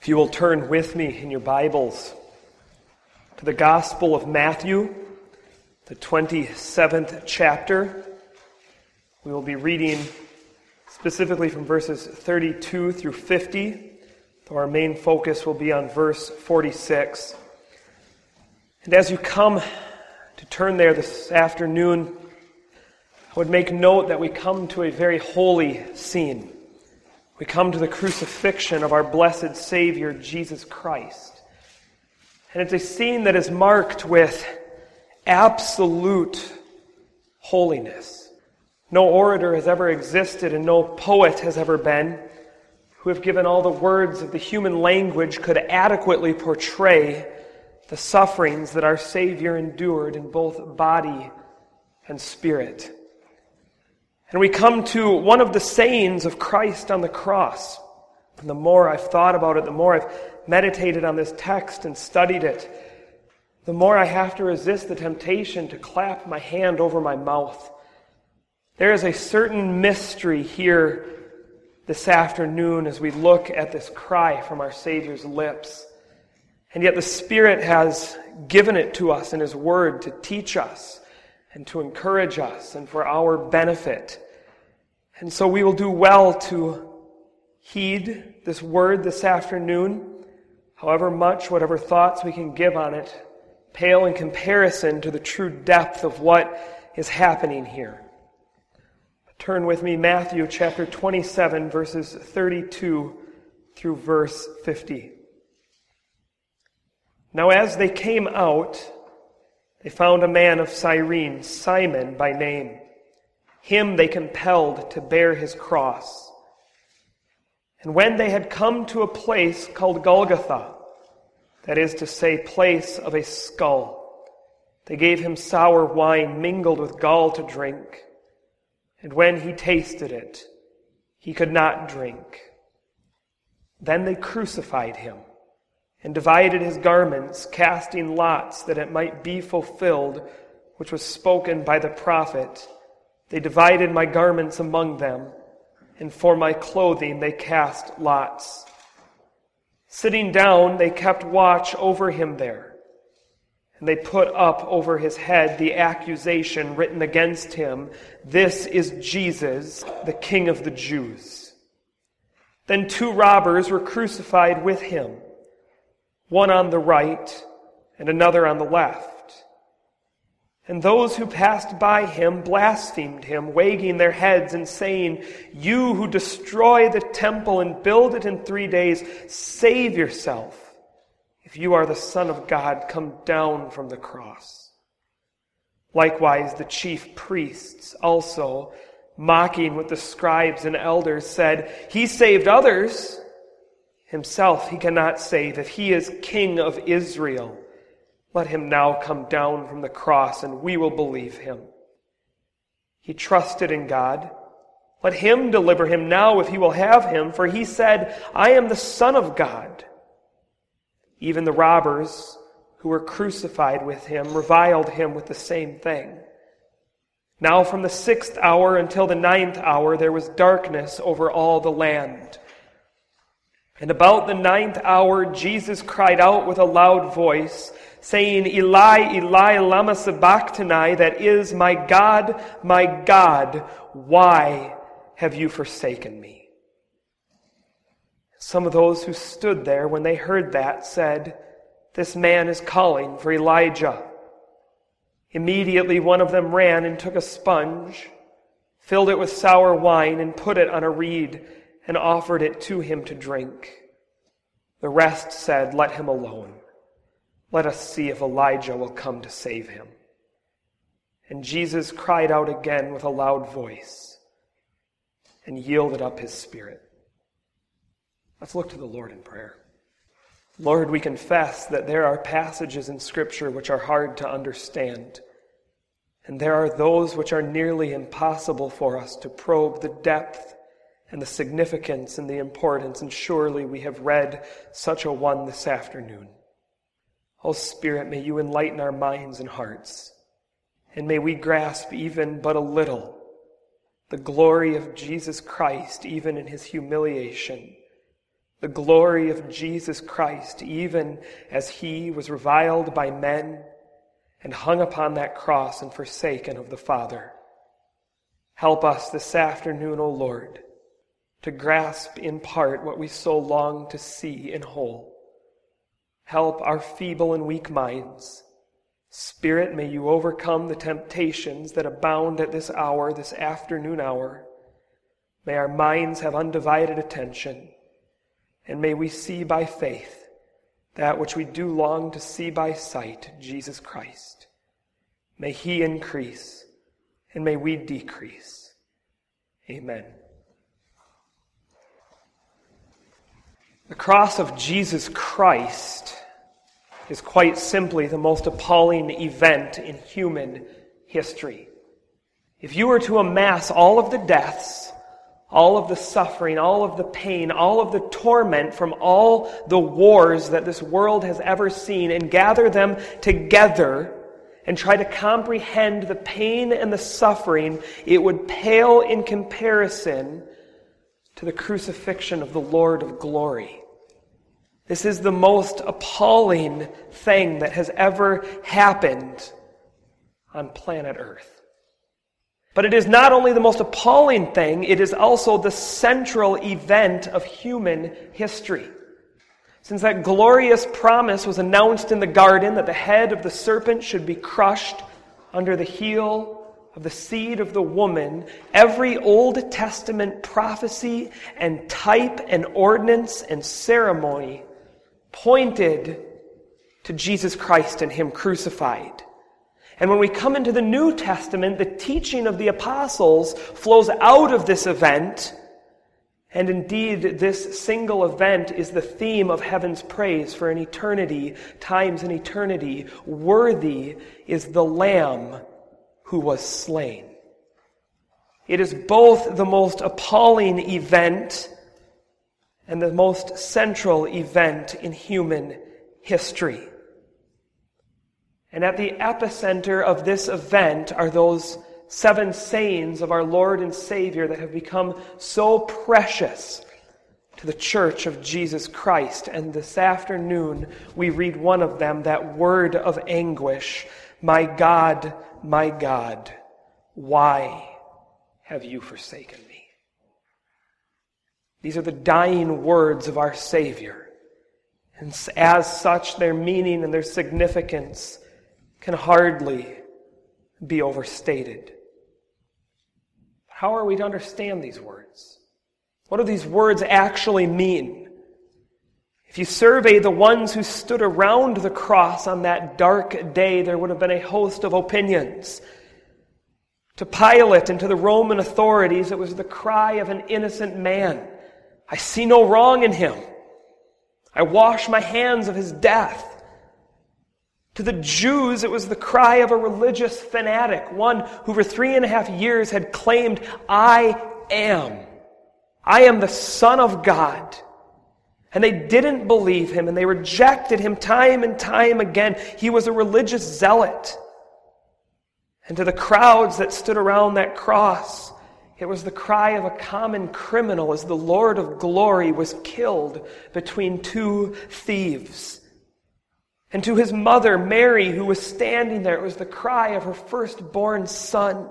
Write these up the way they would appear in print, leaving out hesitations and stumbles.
If you will turn with me in your Bibles to the Gospel of Matthew, the 27th chapter, we will be reading specifically from verses 32 through 50, though our main focus will be on verse 46. And as you come to turn there this afternoon, I would make note that we come to a very holy scene. We come to the crucifixion of our blessed Savior, Jesus Christ. And it's a scene that is marked with absolute holiness. No orator has ever existed and no poet has ever been who, if given all the words of the human language, could adequately portray the sufferings that our Savior endured in both body and spirit. And we come to one of the sayings of Christ on the cross. And the more I've thought about it, the more I've meditated on this text and studied it, the more I have to resist the temptation to clap my hand over my mouth. There is a certain mystery here this afternoon as we look at this cry from our Savior's lips. And yet the Spirit has given it to us in His Word to teach us and to encourage us and for our benefit. And so we will do well to heed this word this afternoon, however much, whatever thoughts we can give on it, pale in comparison to the true depth of what is happening here. Turn with me, Matthew chapter 27, verses 32 through verse 50. Now as they came out, they found a man of Cyrene, Simon by name. Him they compelled to bear his cross. And when they had come to a place called Golgotha, that is to say, place of a skull, they gave him sour wine mingled with gall to drink. And when he tasted it, he could not drink. Then they crucified him and divided his garments, casting lots that it might be fulfilled, which was spoken by the prophet. They divided my garments among them, and for my clothing they cast lots. Sitting down, they kept watch over him there, and they put up over his head the accusation written against him, "This is Jesus, the King of the Jews." Then 2 robbers were crucified with him, one on the right and another on the left. And those who passed by him blasphemed him, wagging their heads and saying, "You who destroy the temple and build it in 3 days, save yourself. If you are the Son of God, come down from the cross." Likewise, the chief priests also, mocking with the scribes and elders, said, "He saved others. Himself he cannot save. If he is King of Israel, let him now come down from the cross, and we will believe him. He trusted in God. Let him deliver him now if he will have him, for he said, 'I am the Son of God.'" Even the robbers who were crucified with him reviled him with the same thing. Now from the 6th hour until the 9th hour there was darkness over all the land. And about the 9th hour Jesus cried out with a loud voice, saying, "Eli, Eli, lama sabachthani," that is, my God, why have you forsaken me?" Some of those who stood there when they heard that said, "This man is calling for Elijah." Immediately one of them ran and took a sponge, filled it with sour wine, and put it on a reed, and offered it to him to drink. The rest said, "Let him alone. Let us see if Elijah will come to save him." And Jesus cried out again with a loud voice and yielded up his spirit. Let's look to the Lord in prayer. Lord, we confess that there are passages in Scripture which are hard to understand, and there are those which are nearly impossible for us to probe the depth and the significance and the importance, and surely we have read such a one this afternoon. O Spirit, may you enlighten our minds and hearts, and may we grasp even but a little the glory of Jesus Christ, even in his humiliation, the glory of Jesus Christ, even as he was reviled by men and hung upon that cross and forsaken of the Father. Help us this afternoon, O Lord, to grasp in part what we so long to see in whole. Help our feeble and weak minds. Spirit, may you overcome the temptations that abound at this hour, this afternoon hour. May our minds have undivided attention, and may we see by faith that which we do long to see by sight, Jesus Christ. May he increase, and may we decrease. Amen. The cross of Jesus Christ is quite simply the most appalling event in human history. If you were to amass all of the deaths, all of the suffering, all of the pain, all of the torment from all the wars that this world has ever seen and gather them together and try to comprehend the pain and the suffering, it would pale in comparison to the crucifixion of the Lord of glory. This is the most appalling thing that has ever happened on planet Earth. But it is not only the most appalling thing, it is also the central event of human history. Since that glorious promise was announced in the garden that the head of the serpent should be crushed under the heel of the seed of the woman, every Old Testament prophecy and type and ordinance and ceremony pointed to Jesus Christ and him crucified. And when we come into the New Testament, the teaching of the apostles flows out of this event. And indeed, this single event is the theme of heaven's praise for an eternity, times an eternity. Worthy is the Lamb who was slain. It is both the most appalling event and the most central event in human history. And at the epicenter of this event are those 7 sayings of our Lord and Savior that have become so precious to the Church of Jesus Christ. And this afternoon we read one of them, that word of anguish, my God, why have you forsaken me? These are the dying words of our Savior. And as such, their meaning and their significance can hardly be overstated. How are we to understand these words? What do these words actually mean? If you survey the ones who stood around the cross on that dark day, there would have been a host of opinions. To Pilate and to the Roman authorities, it was the cry of an innocent man. I see no wrong in him. I wash my hands of his death. To the Jews, it was the cry of a religious fanatic, one who for 3.5 years had claimed, I am the Son of God. And they didn't believe him, and they rejected him time and time again. He was a religious zealot. And to the crowds that stood around that cross, it was the cry of a common criminal as the Lord of glory was killed between 2 thieves. And to his mother, Mary, who was standing there, it was the cry of her firstborn son.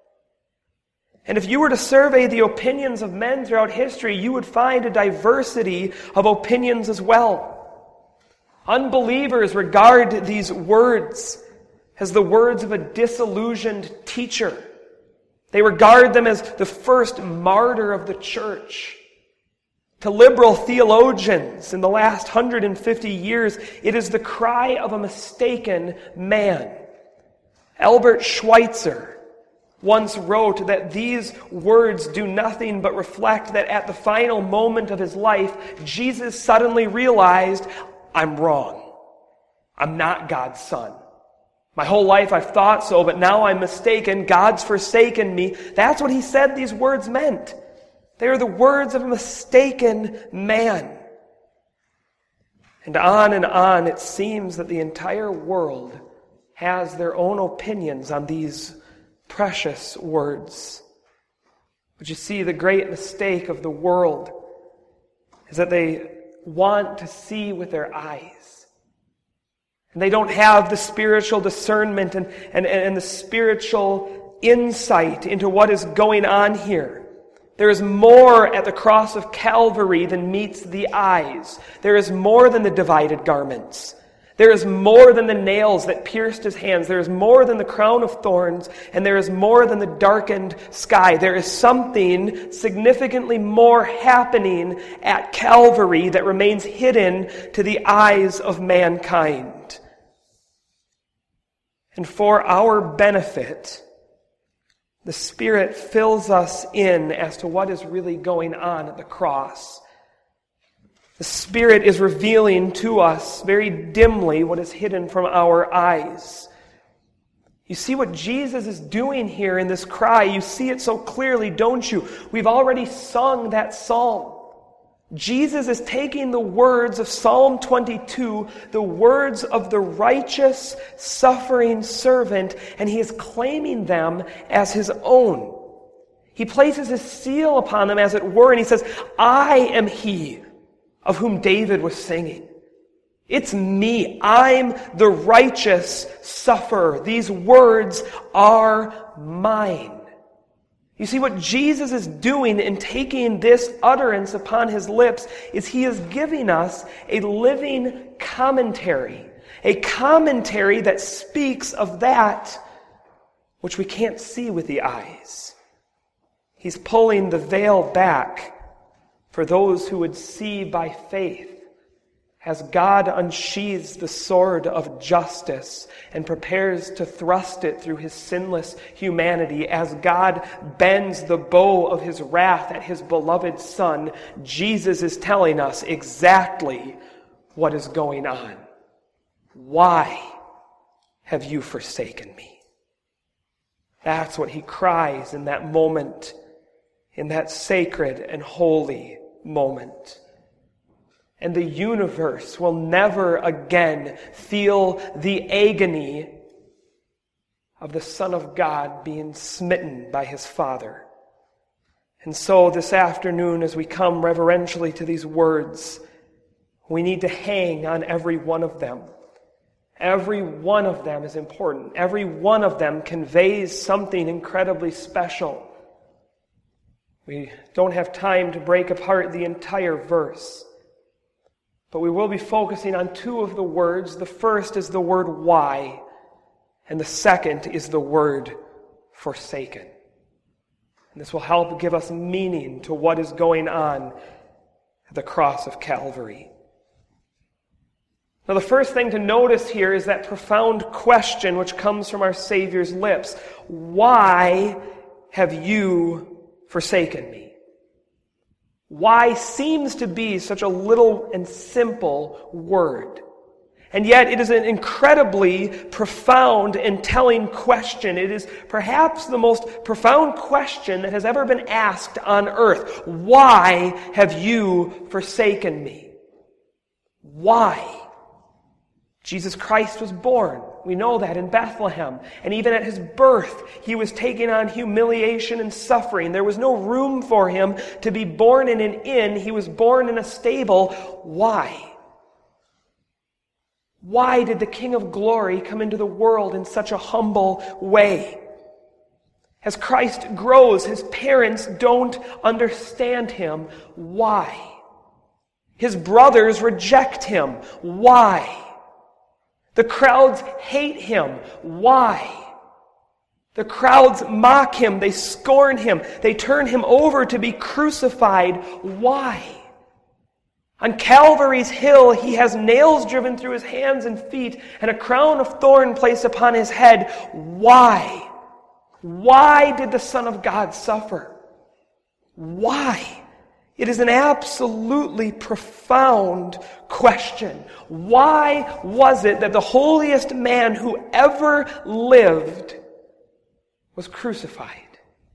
And if you were to survey the opinions of men throughout history, you would find a diversity of opinions as well. Unbelievers regard these words as the words of a disillusioned teacher. They regard them as the first martyr of the church. To liberal theologians in the last 150 years, it is the cry of a mistaken man. Albert Schweitzer once wrote that these words do nothing but reflect that at the final moment of his life, Jesus suddenly realized, I'm wrong. I'm not God's son. My whole life I've thought so, but now I'm mistaken. God's forsaken me. That's what he said these words meant. They are the words of a mistaken man. And on it seems that the entire world has their own opinions on these precious words. But you see, the great mistake of the world is that they want to see with their eyes. And they don't have the spiritual discernment and the spiritual insight into what is going on here. There is more at the cross of Calvary than meets the eyes. There is more than the divided garments. There is more than the nails that pierced his hands. There is more than the crown of thorns, and there is more than the darkened sky. There is something significantly more happening at Calvary that remains hidden to the eyes of mankind. And for our benefit, the Spirit fills us in as to what is really going on at the cross. The Spirit is revealing to us very dimly what is hidden from our eyes. You see what Jesus is doing here in this cry. You see it so clearly, don't you? We've already sung that psalm. Jesus is taking the words of Psalm 22, the words of the righteous, suffering servant, and he is claiming them as his own. He places his seal upon them, as it were, and he says, I am he of whom David was singing. It's me. I'm the righteous sufferer. These words are mine. You see, what Jesus is doing in taking this utterance upon his lips is he is giving us a living commentary. A commentary that speaks of that which we can't see with the eyes. He's pulling the veil back for those who would see by faith as God unsheathes the sword of justice and prepares to thrust it through his sinless humanity, as God bends the bow of his wrath at his beloved Son. Jesus is telling us exactly what is going on. Why have you forsaken me? That's what he cries in that moment, in that sacred and holy moment. And the universe will never again feel the agony of the Son of God being smitten by his Father. And so this afternoon, as we come reverentially to these words, we need to hang on every one of them. Every one of them is important. Every one of them conveys something incredibly special. We don't have time to break apart the entire verse, but we will be focusing on two of the words. The first is the word why, and the second is the word forsaken. And this will help give us meaning to what is going on at the cross of Calvary. Now, the first thing to notice here is that profound question which comes from our Savior's lips. Why have you forsaken me? Why seems to be such a little and simple word. And yet it is an incredibly profound and telling question. It is perhaps the most profound question that has ever been asked on earth. Why have you forsaken me? Why? Jesus Christ was born. We know that in Bethlehem. And even at his birth, he was taking on humiliation and suffering. There was no room for him to be born in an inn. He was born in a stable. Why? Why did the King of Glory come into the world in such a humble way? As Christ grows, his parents don't understand him. Why? His brothers reject him. Why? The crowds hate him. Why? The crowds mock him. They scorn him. They turn him over to be crucified. Why? On Calvary's hill, he has nails driven through his hands and feet and a crown of thorn placed upon his head. Why? Why did the Son of God suffer? Why? It is an absolutely profound question. Why was it that the holiest man who ever lived was crucified?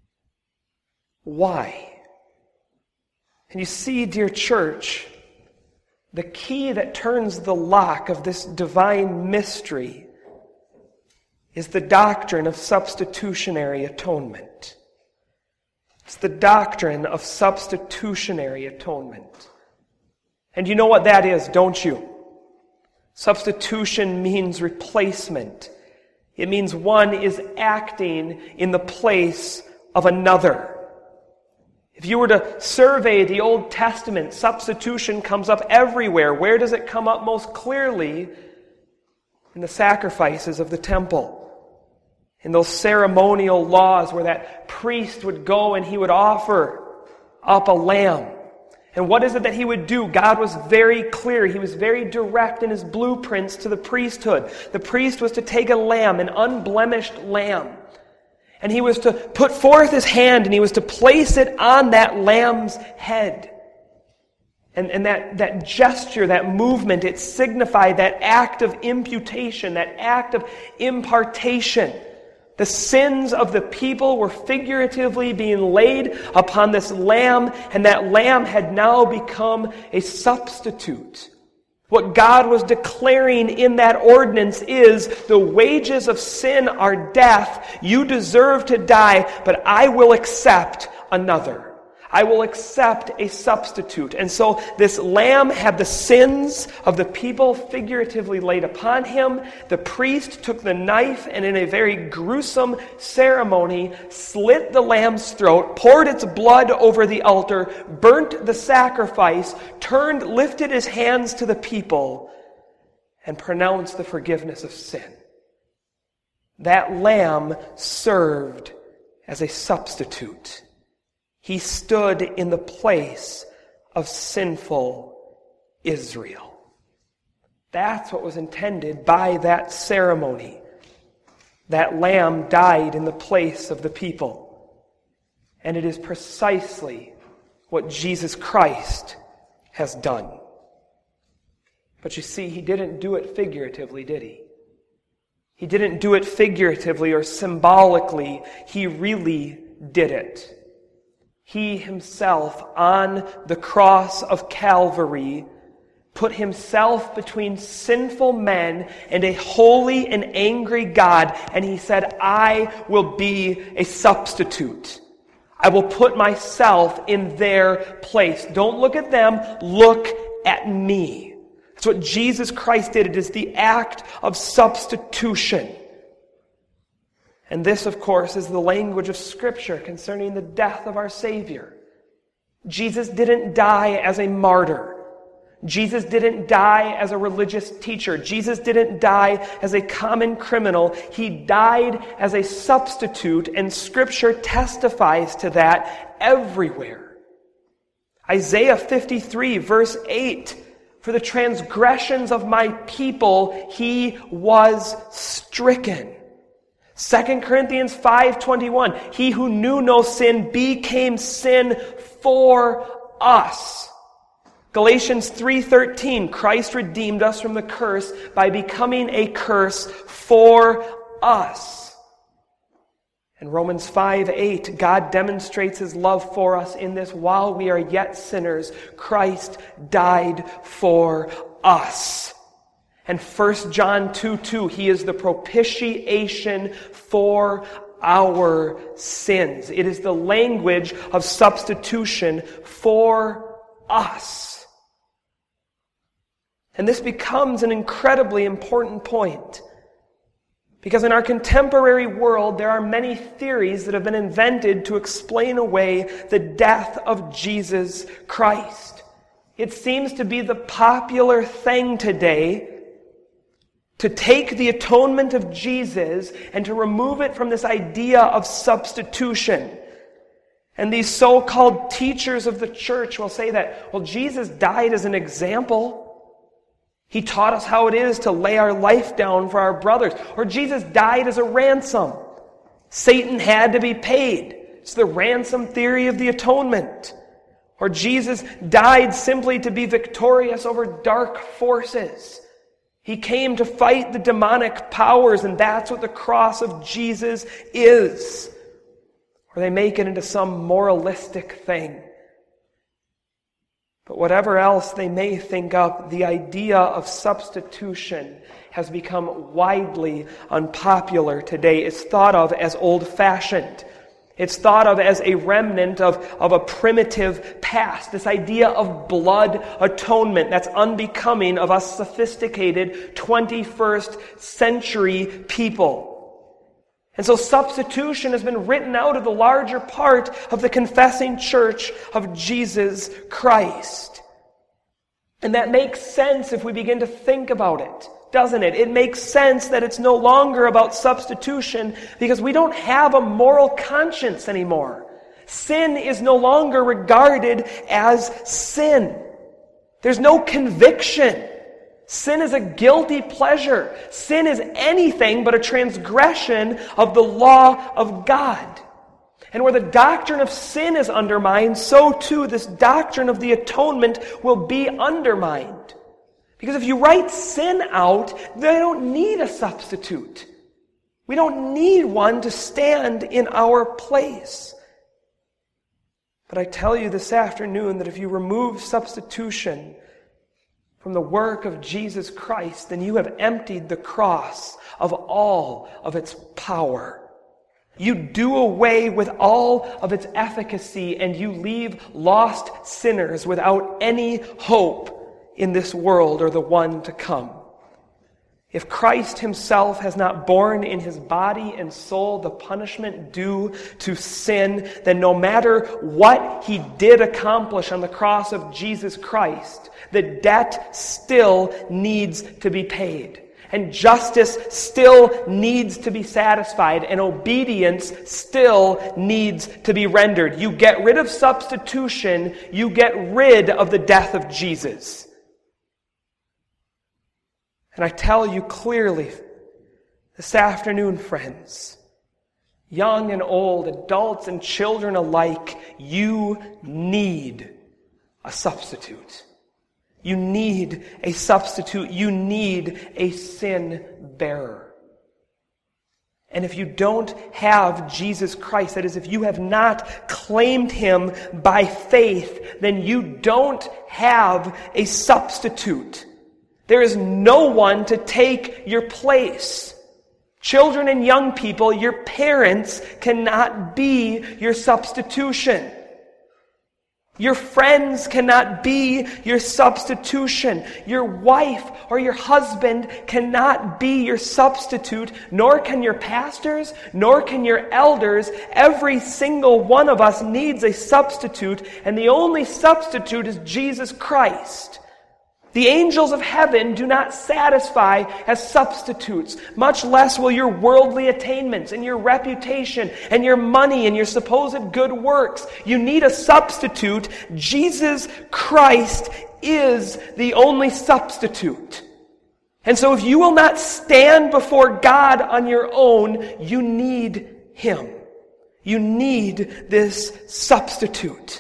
Why? And you see, dear church, the key that turns the lock of this divine mystery is the doctrine of substitutionary atonement. It's the doctrine of substitutionary atonement. And you know what that is, don't you? Substitution means replacement. It means one is acting in the place of another. If you were to survey the Old Testament, substitution comes up everywhere. Where does it come up most clearly? In the sacrifices of the temple. In those ceremonial laws where that priest would go and he would offer up a lamb. And what is it that he would do? God was very clear. He was very direct in his blueprints to the priesthood. The priest was to take a lamb, an unblemished lamb. And he was to put forth his hand and he was to place it on that lamb's head. And that gesture, that movement, it signified that act of imputation, that act of impartation. The sins of the people were figuratively being laid upon this lamb, and that lamb had now become a substitute. What God was declaring in that ordinance is, the wages of sin are death. You deserve to die, but I will accept another. I will accept a substitute. And so this lamb had the sins of the people figuratively laid upon him. The priest took the knife and in a very gruesome ceremony slit the lamb's throat, poured its blood over the altar, burnt the sacrifice, lifted his hands to the people, and pronounced the forgiveness of sin. That lamb served as a substitute. He stood in the place of sinful Israel. That's what was intended by that ceremony. That lamb died in the place of the people. And it is precisely what Jesus Christ has done. But you see, he didn't do it figuratively, did he? He didn't do it figuratively or symbolically. He really did it. He himself, on the cross of Calvary, put himself between sinful men and a holy and angry God, and he said, I will be a substitute. I will put myself in their place. Don't look at them, look at me. That's what Jesus Christ did. It is the act of substitution. And this, of course, is the language of Scripture concerning the death of our Savior. Jesus didn't die as a martyr. Jesus didn't die as a religious teacher. Jesus didn't die as a common criminal. He died as a substitute, and Scripture testifies to that everywhere. Isaiah 53, verse 8, for the transgressions of my people he was stricken. 2 Corinthians 5:21, he who knew no sin became sin for us. Galatians 3:13, Christ redeemed us from the curse by becoming a curse for us. And Romans 5:8, God demonstrates his love for us in this: while we are yet sinners, Christ died for us. And 1 John 2:2, he is the propitiation for our sins. It is the language of substitution for us. And this becomes an incredibly important point. Because in our contemporary world, there are many theories that have been invented to explain away the death of Jesus Christ. It seems to be the popular thing today to take the atonement of Jesus and to remove it from this idea of substitution. And these so-called teachers of the church will say that, well, Jesus died as an example. He taught us how it is to lay our life down for our brothers. Or Jesus died as a ransom. Satan had to be paid. It's the ransom theory of the atonement. Or Jesus died simply to be victorious over dark forces. He came to fight the demonic powers, and that's what the cross of Jesus is. Or they make it into some moralistic thing. But whatever else they may think up, the idea of substitution has become widely unpopular today. It's thought of as old-fashioned. It's thought of as a remnant of a primitive past, this idea of blood atonement that's unbecoming of us sophisticated 21st century people. And so substitution has been written out of the larger part of the confessing church of Jesus Christ. And that makes sense if we begin to think about it, doesn't it? It makes sense that it's no longer about substitution because we don't have a moral conscience anymore. Sin is no longer regarded as sin. There's no conviction. Sin is a guilty pleasure. Sin is anything but a transgression of the law of God. And where the doctrine of sin is undermined, so too this doctrine of the atonement will be undermined. Because if you write sin out, they don't need a substitute. We don't need one to stand in our place. But I tell you this afternoon that if you remove substitution from the work of Jesus Christ, then you have emptied the cross of all of its power. You do away with all of its efficacy, and you leave lost sinners without any hope in this world or the one to come. If Christ himself has not borne in his body and soul the punishment due to sin, then no matter what he did accomplish on the cross of Jesus Christ, the debt still needs to be paid. And justice still needs to be satisfied, and obedience still needs to be rendered. You get rid of substitution, you get rid of the death of Jesus. And I tell you clearly this afternoon, friends, young and old, adults and children alike, you need a substitute. You need a substitute. You need a sin bearer. And if you don't have Jesus Christ, that is, if you have not claimed him by faith, then you don't have a substitute. There is no one to take your place. Children and young people, your parents cannot be your substitution. Your friends cannot be your substitution. Your wife or your husband cannot be your substitute, nor can your pastors, nor can your elders. Every single one of us needs a substitute, and the only substitute is Jesus Christ. The angels of heaven do not satisfy as substitutes, much less will your worldly attainments and your reputation and your money and your supposed good works. You need a substitute. Jesus Christ is the only substitute. And so if you will not stand before God on your own, you need him. You need this substitute.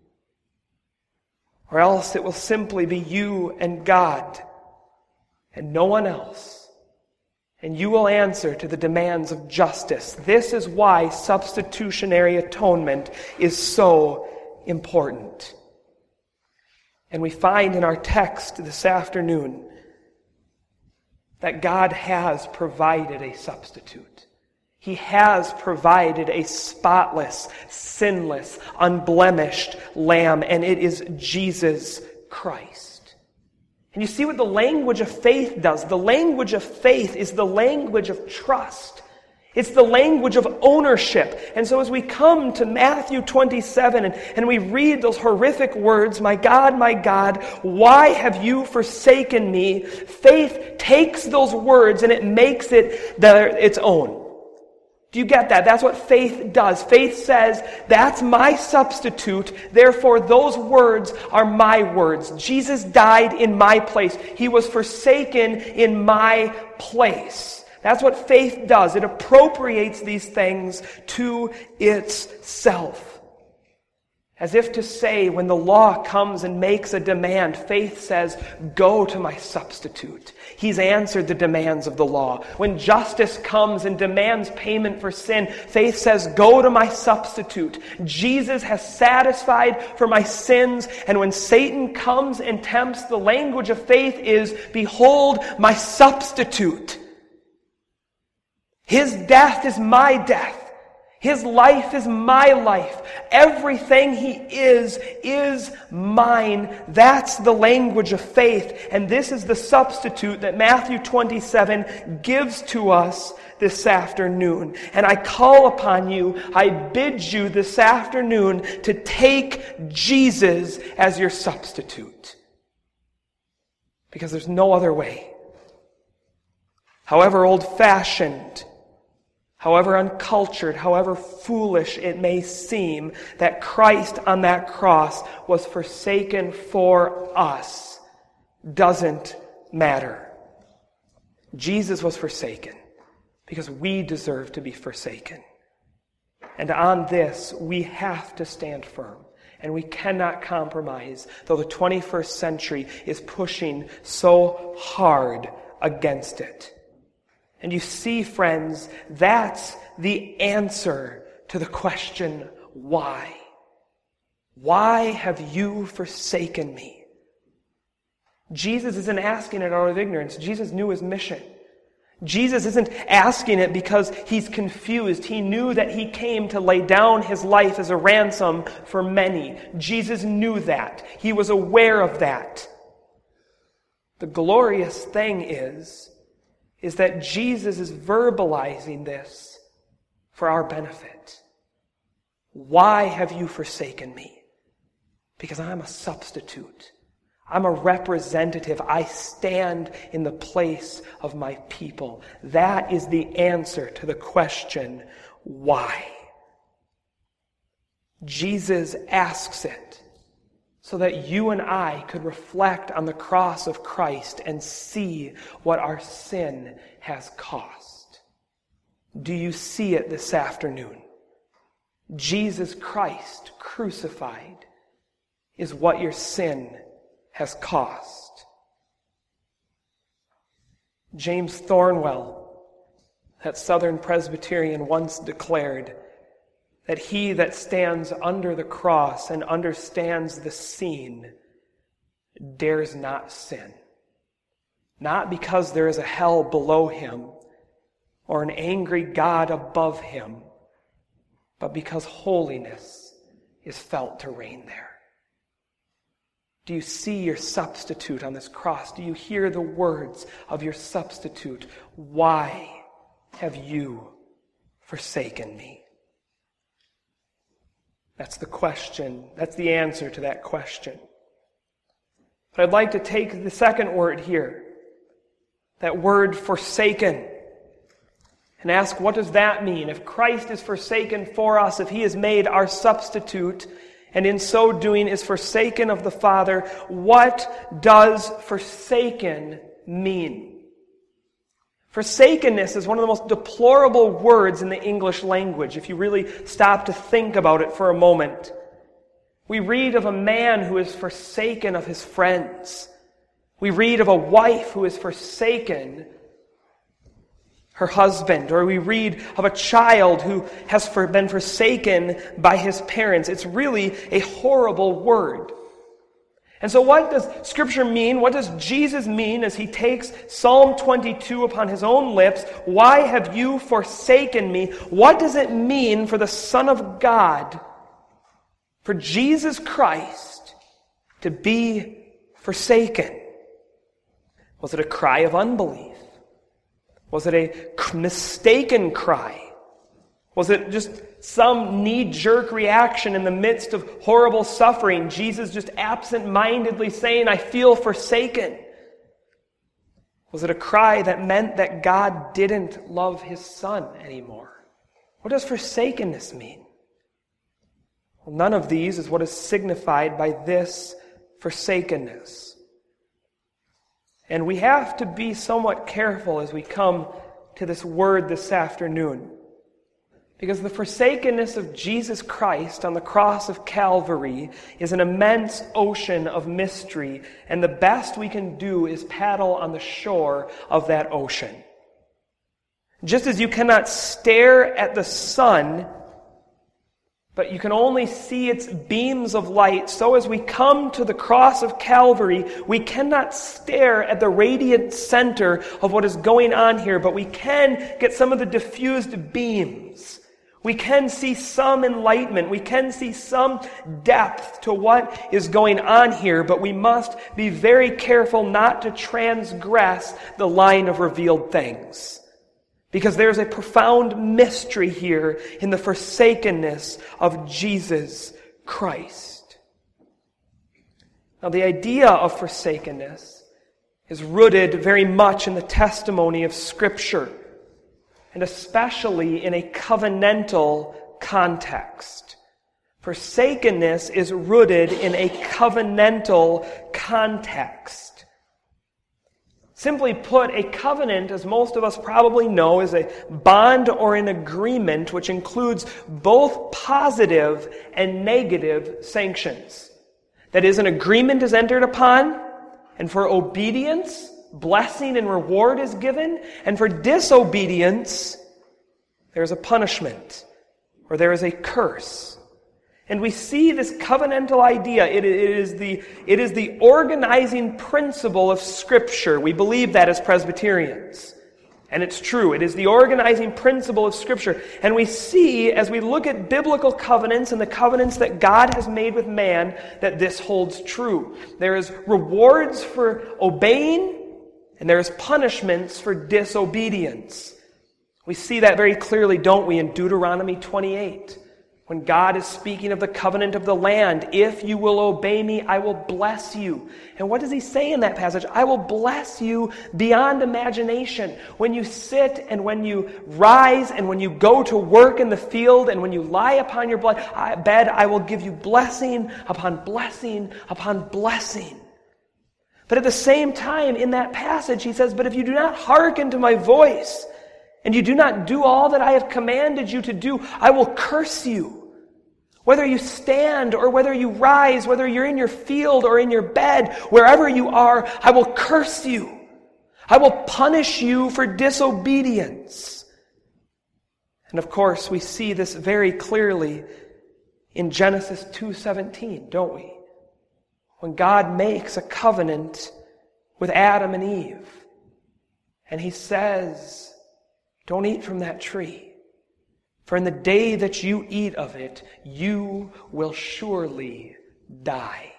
Or else it will simply be you and God and no one else. And you will answer to the demands of justice. This is why substitutionary atonement is so important. And we find in our text this afternoon that God has provided a substitute. He has provided a spotless, sinless, unblemished lamb, and it is Jesus Christ. And you see what the language of faith does. The language of faith is the language of trust. It's the language of ownership. And so as we come to Matthew 27 and we read those horrific words, my God, why have you forsaken me? Faith takes those words and it makes it its own. Do you get that? That's what faith does. Faith says, that's my substitute, therefore those words are my words. Jesus died in my place. He was forsaken in my place. That's what faith does. It appropriates these things to itself. As if to say, when the law comes and makes a demand, faith says, go to my substitute. He's answered the demands of the law. When justice comes and demands payment for sin, faith says, go to my substitute. Jesus has satisfied for my sins. And when Satan comes and tempts, the language of faith is, behold my substitute. His death is my death. His life is my life. Everything He is mine. That's the language of faith. And this is the substitute that Matthew 27 gives to us this afternoon. And I call upon you, I bid you this afternoon to take Jesus as your substitute. Because there's no other way. However old-fashioned, however uncultured, however foolish it may seem, that Christ on that cross was forsaken for us doesn't matter. Jesus was forsaken because we deserve to be forsaken. And on this, we have to stand firm. And we cannot compromise, though the 21st century is pushing so hard against it. And you see, friends, that's the answer to the question, why? Why have you forsaken me? Jesus isn't asking it out of ignorance. Jesus knew His mission. Jesus isn't asking it because He's confused. He knew that He came to lay down His life as a ransom for many. Jesus knew that. He was aware of that. The glorious thing is that Jesus is verbalizing this for our benefit. Why have you forsaken me? Because I'm a substitute. I'm a representative. I stand in the place of my people. That is the answer to the question, why? Jesus asks it so that you and I could reflect on the cross of Christ and see what our sin has cost. Do you see it this afternoon? Jesus Christ crucified is what your sin has cost. James Thornwell, that Southern Presbyterian, once declared that he that stands under the cross and understands the scene dares not sin. Not because there is a hell below him or an angry God above him, but because holiness is felt to reign there. Do you see your substitute on this cross? Do you hear the words of your substitute? Why have you forsaken me? That's the question. That's the answer to that question. But I'd like to take the second word here, that word forsaken, and ask, what does that mean? If Christ is forsaken for us, if He is made our substitute, and in so doing is forsaken of the Father, what does forsaken mean? Forsakenness is one of the most deplorable words in the English language, if you really stop to think about it for a moment. We read of a man who is forsaken of his friends. We read of a wife who is forsaken her husband, or we read of a child who has been forsaken by his parents. It's really a horrible word. And so what does Scripture mean? What does Jesus mean as He takes Psalm 22 upon His own lips? Why have you forsaken me? What does it mean for the Son of God, for Jesus Christ, to be forsaken? Was it a cry of unbelief? Was it a mistaken cry? Was it just some knee-jerk reaction in the midst of horrible suffering? Jesus just absent-mindedly saying, I feel forsaken. Was it a cry that meant that God didn't love His Son anymore? What does forsakenness mean? Well, none of these is what is signified by this forsakenness. And we have to be somewhat careful as we come to this word this afternoon. Because the forsakenness of Jesus Christ on the cross of Calvary is an immense ocean of mystery, and the best we can do is paddle on the shore of that ocean. Just as you cannot stare at the sun, but you can only see its beams of light, so as we come to the cross of Calvary, we cannot stare at the radiant center of what is going on here, but we can get some of the diffused beams. We can see some enlightenment. We can see some depth to what is going on here, but we must be very careful not to transgress the line of revealed things. Because there's a profound mystery here in the forsakenness of Jesus Christ. Now, the idea of forsakenness is rooted very much in the testimony of Scripture, and especially in a covenantal context. Forsakenness is rooted in a covenantal context. Simply put, a covenant, as most of us probably know, is a bond or an agreement which includes both positive and negative sanctions. That is, an agreement is entered upon, and for obedience, blessing and reward is given, and for disobedience, there is a punishment, or there is a curse. And we see this covenantal idea. It is the organizing principle of Scripture. We believe that as Presbyterians. And it's true. It is the organizing principle of Scripture. And we see, as we look at biblical covenants and the covenants that God has made with man, that this holds true. There is rewards for obeying, and there is punishments for disobedience. We see that very clearly, don't we, in Deuteronomy 28. When God is speaking of the covenant of the land, if you will obey me, I will bless you. And what does he say in that passage? I will bless you beyond imagination. When you sit and when you rise and when you go to work in the field and when you lie upon your bed, I will give you blessing upon blessing upon blessing. But at the same time, in that passage, he says, but if you do not hearken to my voice, and you do not do all that I have commanded you to do, I will curse you. Whether you stand or whether you rise, whether you're in your field or in your bed, wherever you are, I will curse you. I will punish you for disobedience. And of course, we see this very clearly in Genesis 2:17, don't we? When God makes a covenant with Adam and Eve, and he says, don't eat from that tree, for in the day that you eat of it, you will surely die.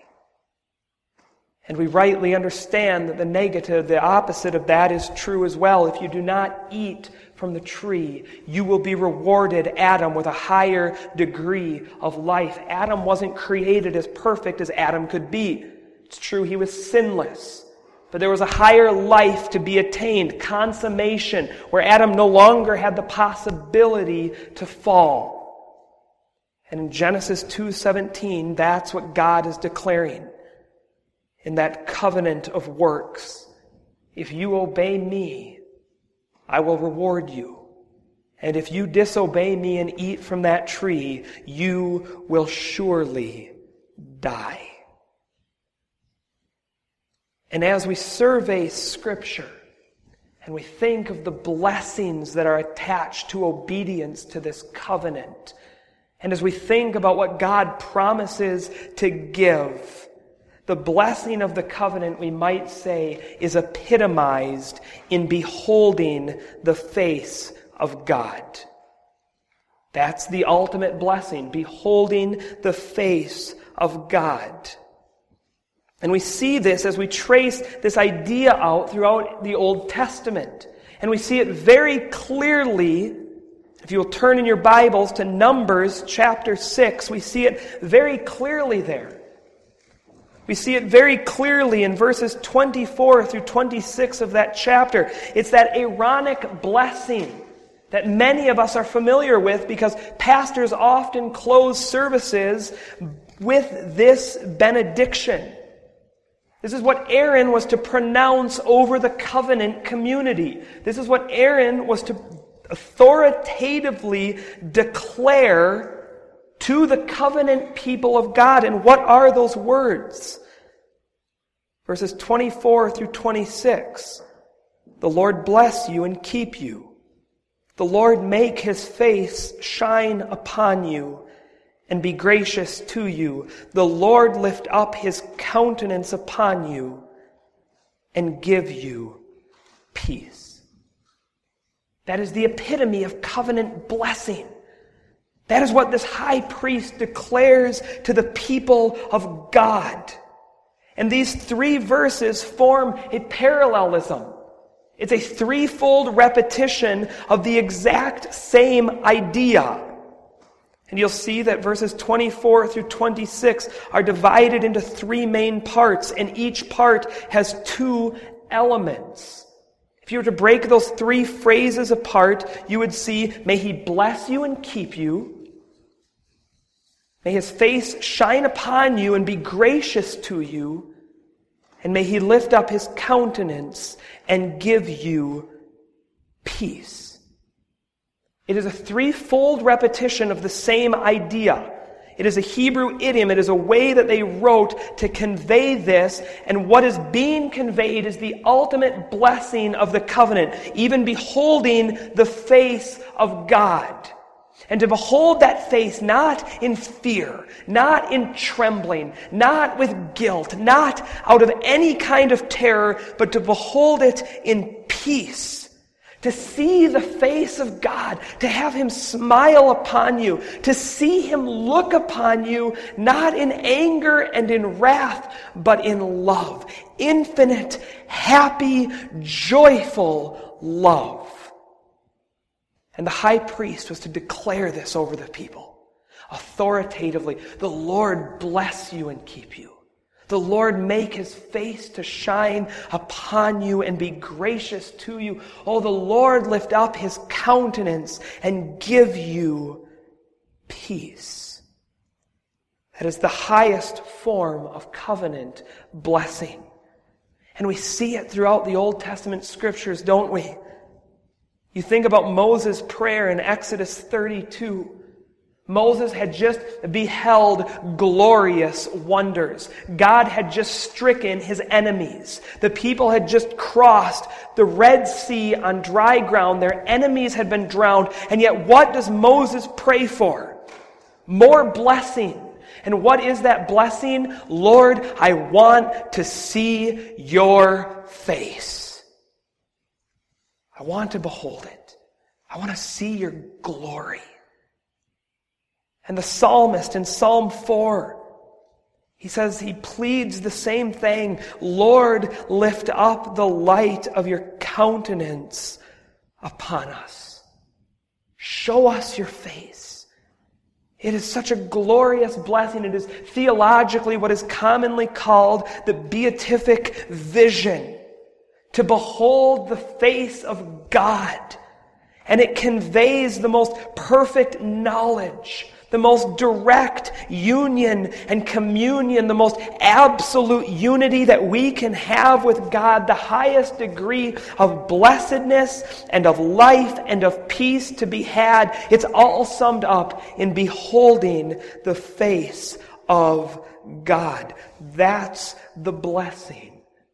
And we rightly understand that the negative, the opposite of that is true as well. If you do not eat from the tree, you will be rewarded, Adam, with a higher degree of life. Adam wasn't created as perfect as Adam could be. It's true, he was sinless. But there was a higher life to be attained, consummation, where Adam no longer had the possibility to fall. And in Genesis 2:17, that's what God is declaring in that covenant of works. If you obey me, I will reward you. And if you disobey me and eat from that tree, you will surely die. And as we survey Scripture, and we think of the blessings that are attached to obedience to this covenant, and as we think about what God promises to give, the blessing of the covenant, we might say, is epitomized in beholding the face of God. That's the ultimate blessing, beholding the face of God. And we see this as we trace this idea out throughout the Old Testament. And we see it very clearly, if you will turn in your Bibles to Numbers chapter 6, we see it very clearly there. We see it very clearly in verses 24 through 26 of that chapter. It's that Aaronic blessing that many of us are familiar with because pastors often close services with this benediction. This is what Aaron was to pronounce over the covenant community. This is what Aaron was to authoritatively declare to the covenant people of God. And what are those words? Verses 24 through 26. The Lord bless you and keep you. The Lord make his face shine upon you and be gracious to you. The Lord lift up his countenance upon you and give you peace. That is the epitome of covenant blessing. That is what this high priest declares to the people of God. And these 3 verses form a parallelism. It's a threefold repetition of the exact same idea. And you'll see that verses 24 through 26 are divided into 3 main parts, and each part has 2 elements. If you were to break those 3 phrases apart, you would see, may he bless you and keep you. May his face shine upon you and be gracious to you. And may he lift up his countenance and give you peace. It is a threefold repetition of the same idea. It is a Hebrew idiom. It is a way that they wrote to convey this. And what is being conveyed is the ultimate blessing of the covenant, even beholding the face of God. And to behold that face not in fear, not in trembling, not with guilt, not out of any kind of terror, but to behold it in peace. To see the face of God, to have him smile upon you, to see him look upon you, not in anger and in wrath, but in love. Infinite, happy, joyful love. And the high priest was to declare this over the people, authoritatively. The Lord bless you and keep you. The Lord make his face to shine upon you and be gracious to you. Oh, the Lord lift up his countenance and give you peace. That is the highest form of covenant blessing. And we see it throughout the Old Testament scriptures, don't we? You think about Moses' prayer in Exodus 32. Moses had just beheld glorious wonders. God had just stricken his enemies. The people had just crossed the Red Sea on dry ground. Their enemies had been drowned. And yet what does Moses pray for? More blessing. And what is that blessing? Lord, I want to see your face. I want to behold it. I want to see your glory. And the psalmist in Psalm 4, he says, he pleads the same thing. Lord, lift up the light of your countenance upon us. Show us your face. It is such a glorious blessing. It is theologically what is commonly called the beatific vision. To behold the face of God. And it conveys the most perfect knowledge, the most direct union and communion, the most absolute unity that we can have with God, the highest degree of blessedness and of life and of peace to be had. It's all summed up in beholding the face of God. That's the blessing.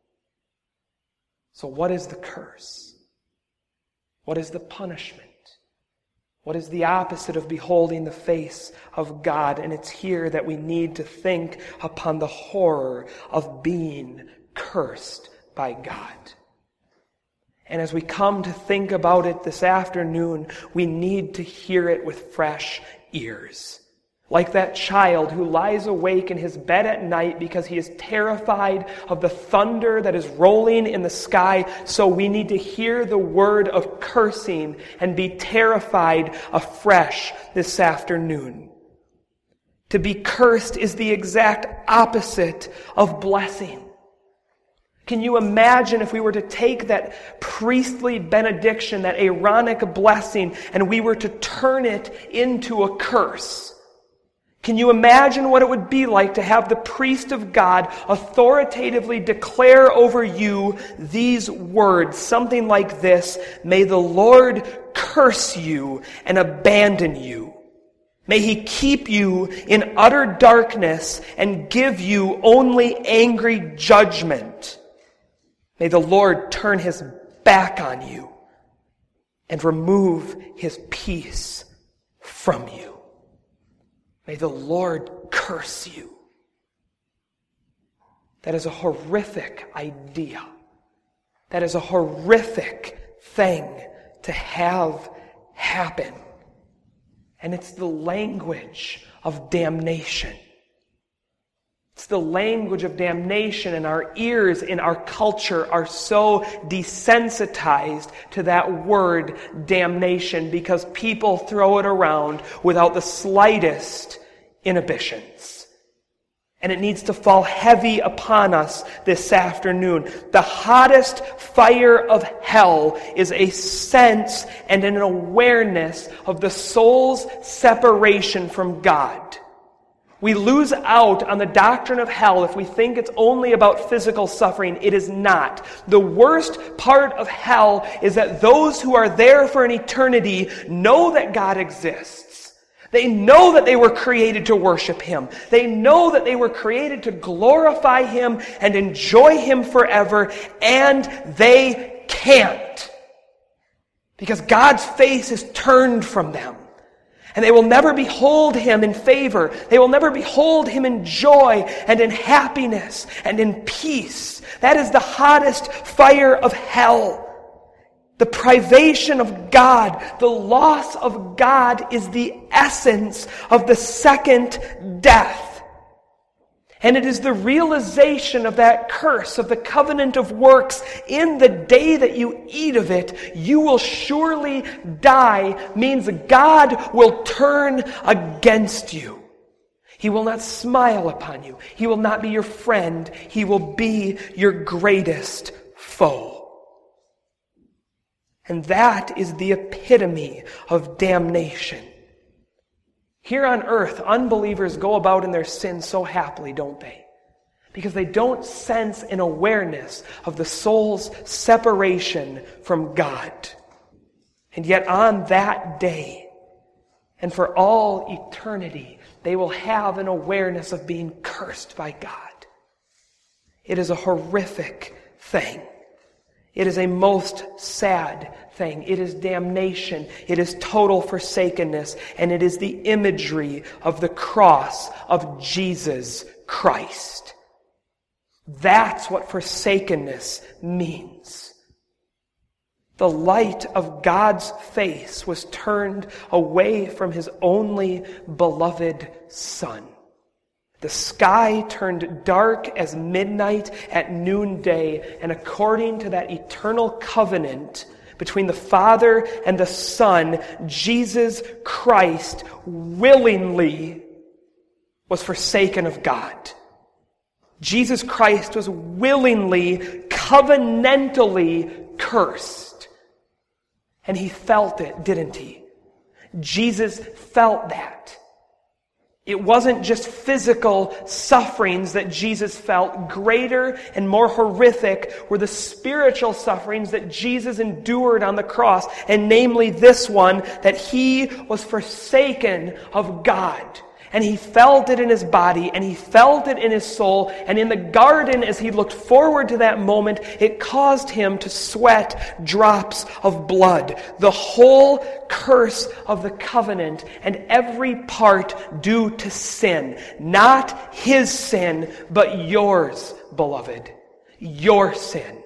So what is the curse? What is the punishment? What is the opposite of beholding the face of God? And it's here that we need to think upon the horror of being cursed by God. And as we come to think about it this afternoon, we need to hear it with fresh ears. Like that child who lies awake in his bed at night because he is terrified of the thunder that is rolling in the sky, so we need to hear the word of cursing and be terrified afresh this afternoon. To be cursed is the exact opposite of blessing. Can you imagine if we were to take that priestly benediction, that Aaronic blessing, and we were to turn it into a curse? Can you imagine what it would be like to have the priest of God authoritatively declare over you these words, something like this: may the Lord curse you and abandon you. May he keep you in utter darkness and give you only angry judgment. May the Lord turn his back on you and remove his peace from you. May the Lord curse you. That is a horrific idea. That is a horrific thing to have happen. And it's the language of damnation. It's the language of damnation, and our ears in our culture are so desensitized to that word damnation because people throw it around without the slightest inhibitions. And it needs to fall heavy upon us this afternoon. The hottest fire of hell is a sense and an awareness of the soul's separation from God. We lose out on the doctrine of hell if we think it's only about physical suffering. It is not. The worst part of hell is that those who are there for an eternity know that God exists. They know that they were created to worship Him. They know that they were created to glorify Him and enjoy Him forever, and they can't. Because God's face is turned from them. And they will never behold Him in favor. They will never behold Him in joy and in happiness and in peace. That is the hottest fire of hell. The privation of God, the loss of God is the essence of the second death. And it is the realization of that curse, of the covenant of works, in the day that you eat of it, you will surely die, means God will turn against you. He will not smile upon you. He will not be your friend. He will be your greatest foe. And that is the epitome of damnation. Here on earth, unbelievers go about in their sin so happily, don't they? Because they don't sense an awareness of the soul's separation from God. And yet on that day, and for all eternity, they will have an awareness of being cursed by God. It is a horrific thing. It is a most sad thing. It is damnation. It is total forsakenness. And it is the imagery of the cross of Jesus Christ. That's what forsakenness means. The light of God's face was turned away from His only beloved Son. The sky turned dark as midnight at noonday, and according to that eternal covenant between the Father and the Son, Jesus Christ willingly was forsaken of God. Jesus Christ was willingly, covenantally cursed. And He felt it, didn't He? Jesus felt that. It wasn't just physical sufferings that Jesus felt. Greater and more horrific were the spiritual sufferings that Jesus endured on the cross, and namely this one, that He was forsaken of God. And He felt it in His body, and He felt it in His soul, and in the garden, as He looked forward to that moment, it caused Him to sweat drops of blood. The whole curse of the covenant, and every part due to sin. Not His sin, but yours, beloved. Your sin.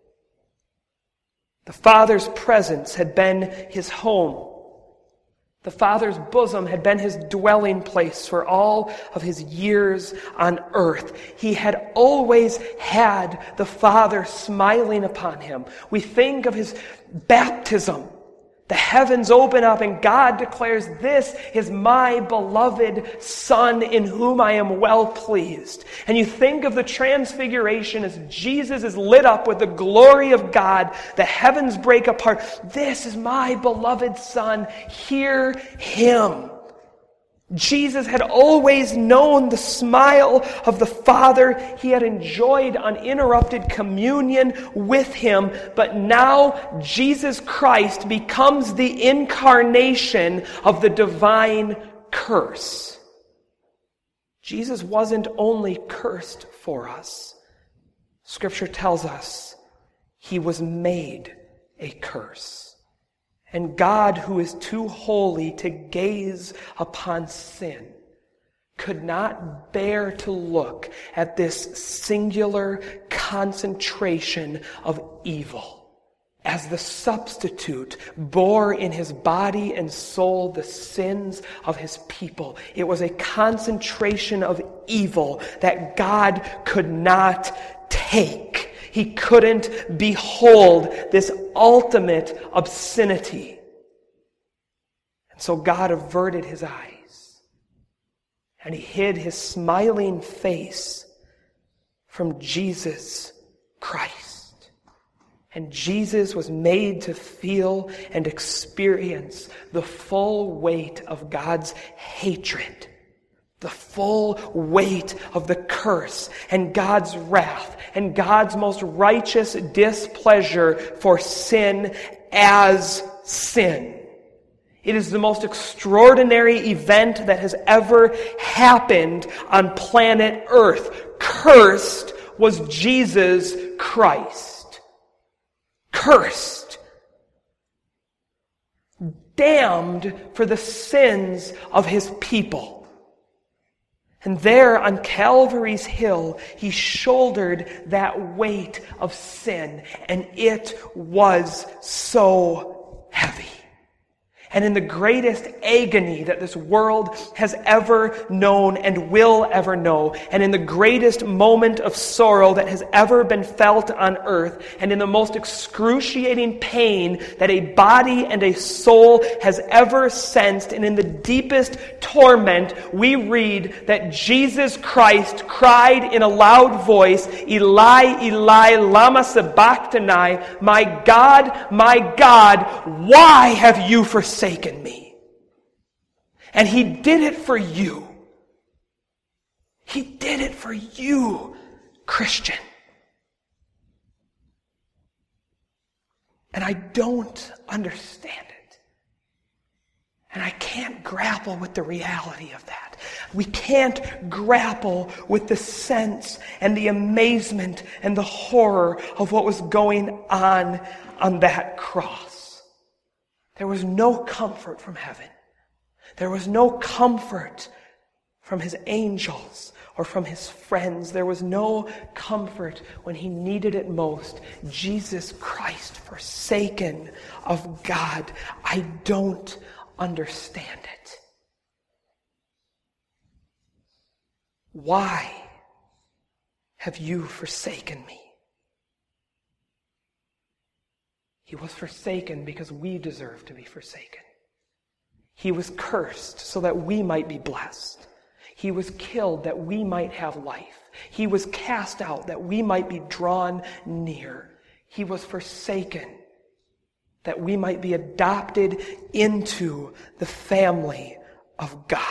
The Father's presence had been His home. The Father's bosom had been His dwelling place for all of His years on earth. He had always had the Father smiling upon Him. We think of His baptism. The heavens open up and God declares, "This is my beloved Son in whom I am well pleased." And you think of the transfiguration as Jesus is lit up with the glory of God. The heavens break apart. "This is my beloved Son. Hear Him." Jesus had always known the smile of the Father. He had enjoyed uninterrupted communion with Him. But now Jesus Christ becomes the incarnation of the divine curse. Jesus wasn't only cursed for us. Scripture tells us He was made a curse. And God, who is too holy to gaze upon sin, could not bear to look at this singular concentration of evil. as the substitute, bore in his body and soul the sins of his people. It was a concentration of evil that God could not take. He couldn't behold this ultimate obscenity. And so God averted his eyes, and he hid his smiling face from Jesus Christ. And Jesus was made to feel and experience the full weight of God's hatred, the full weight of the curse and God's wrath and God's most righteous displeasure for sin as sin. It is the most extraordinary event that has ever happened on planet Earth. Cursed was Jesus Christ. Cursed, damned for the sins of his people. And there on Calvary's hill, he shouldered that weight of sin, and it was so heavy. And in the greatest agony that this world has ever known and will ever know, and in the greatest moment of sorrow that has ever been felt on earth, and in the most excruciating pain that a body and a soul has ever sensed, and in the deepest torment, we read that Jesus Christ cried in a loud voice, "Eli, Eli, lama sabachthani, my God, why have you forsaken me?" And he did it for you. He did it for you, Christian. And I don't understand it. And I can't grapple with the reality of that. We can't grapple with the sense and the amazement and the horror of what was going on that cross. There was no comfort from heaven. There was no comfort from his angels or from his friends. There was no comfort when he needed it most. Jesus Christ, forsaken of God. I don't understand it. Why have you forsaken me? He was forsaken because we deserve to be forsaken. He was cursed so that we might be blessed. He was killed that we might have life. He was cast out that we might be drawn near. He was forsaken that we might be adopted into the family of God.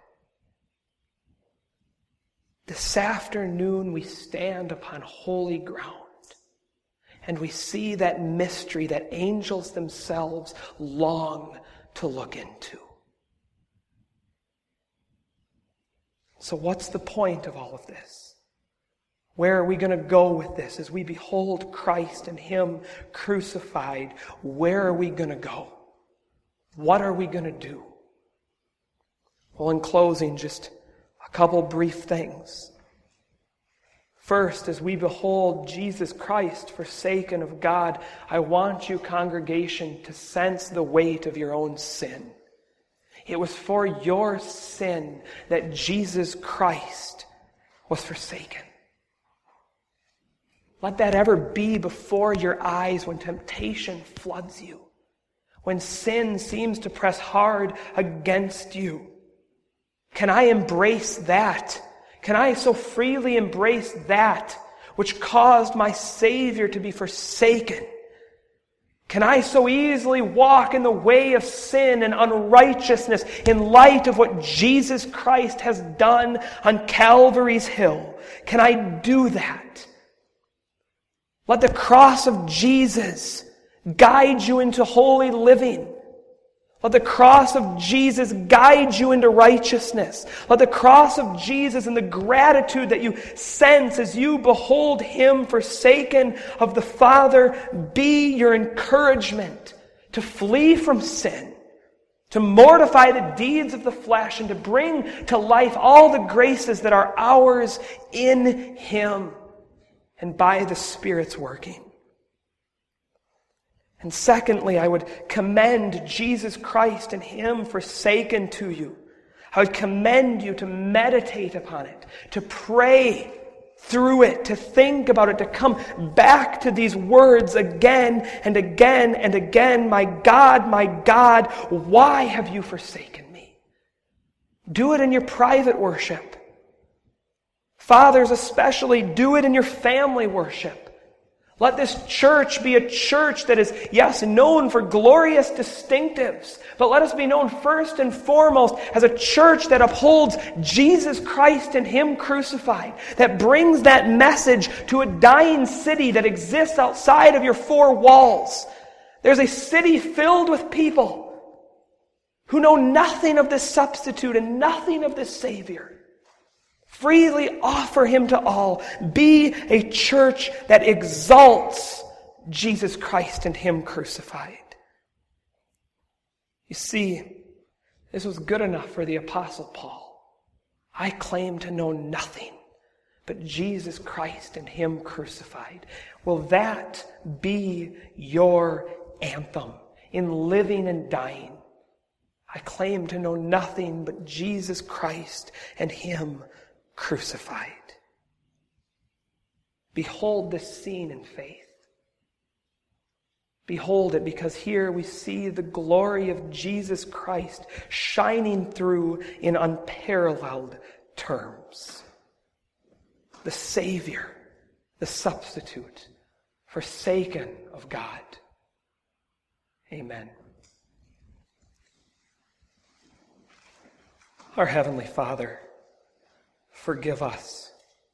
This afternoon we stand upon holy ground. And we see that mystery that angels themselves long to look into. So what's the point of all of this? Where are we going to go with this as we behold Christ and him crucified? Where are we going to go? What are we going to do? Well, in closing, just a couple brief things. First, as we behold Jesus Christ forsaken of God, I want you, congregation, to sense the weight of your own sin. It was for your sin that Jesus Christ was forsaken. Let that ever be before your eyes when temptation floods you, when sin seems to press hard against you. Can I embrace that? Can I so freely embrace that which caused my Savior to be forsaken? Can I so easily walk in the way of sin and unrighteousness in light of what Jesus Christ has done on Calvary's hill? Can I do that? Let the cross of Jesus guide you into holy living. Let the cross of Jesus guide you into righteousness. Let the cross of Jesus and the gratitude that you sense as you behold him forsaken of the Father be your encouragement to flee from sin, to mortify the deeds of the flesh, and to bring to life all the graces that are ours in him and by the Spirit's working. And secondly, I would commend Jesus Christ and Him forsaken to you. I would commend you to meditate upon it, to pray through it, to think about it, to come back to these words again and again and again. My God, why have you forsaken me? Do it in your private worship. Fathers especially, do it in your family worship. Let this church be a church that is, yes, known for glorious distinctives, but let us be known first and foremost as a church that upholds Jesus Christ and Him crucified, that brings that message to a dying city that exists outside of your four walls. There's a city filled with people who know nothing of this substitute and nothing of this Savior. Freely offer Him to all. Be a church that exalts Jesus Christ and Him crucified. You see, this was good enough for the Apostle Paul. I claim to know nothing but Jesus Christ and Him crucified. Will that be your anthem in living and dying? I claim to know nothing but Jesus Christ and Him crucified. Behold this scene in faith. Behold it, because here we see the glory of Jesus Christ shining through in unparalleled terms. The Savior, the substitute, forsaken of God. Amen. Our Heavenly Father, forgive us.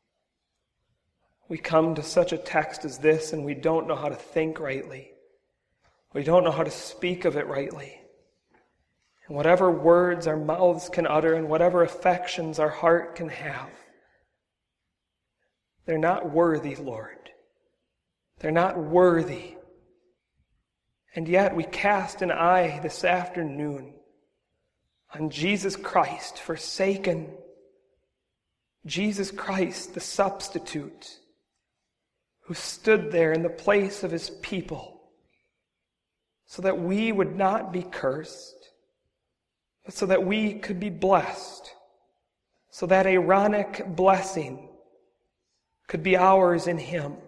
We come to such a text as this and we don't know how to think rightly. We don't know how to speak of it rightly. And whatever words our mouths can utter and whatever affections our heart can have, they're not worthy, Lord. They're not worthy. And yet we cast an eye this afternoon on Jesus Christ forsaken, Jesus Christ, the substitute, who stood there in the place of His people so that we would not be cursed, but so that we could be blessed, so that Aaronic blessing could be ours in Him.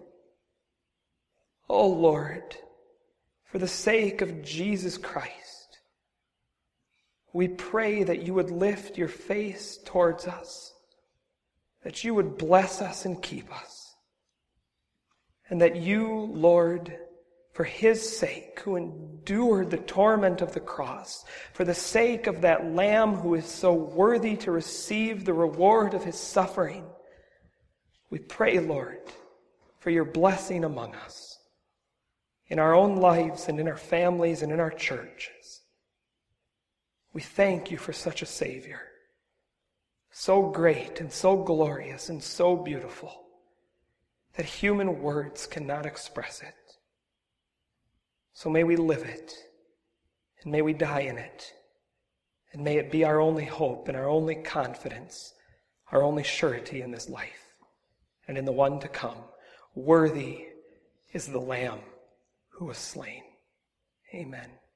Oh Lord, for the sake of Jesus Christ, we pray that you would lift your face towards us, that you would bless us and keep us. And that you, Lord, for His sake, who endured the torment of the cross, for the sake of that Lamb who is so worthy to receive the reward of His suffering, we pray, Lord, for your blessing among us, in our own lives and in our families and in our churches. We thank you for such a Savior, so great and so glorious and so beautiful that human words cannot express it. So may we live it, and may we die in it, and may it be our only hope and our only confidence, our only surety in this life and in the one to come. Worthy is the Lamb who was slain. Amen.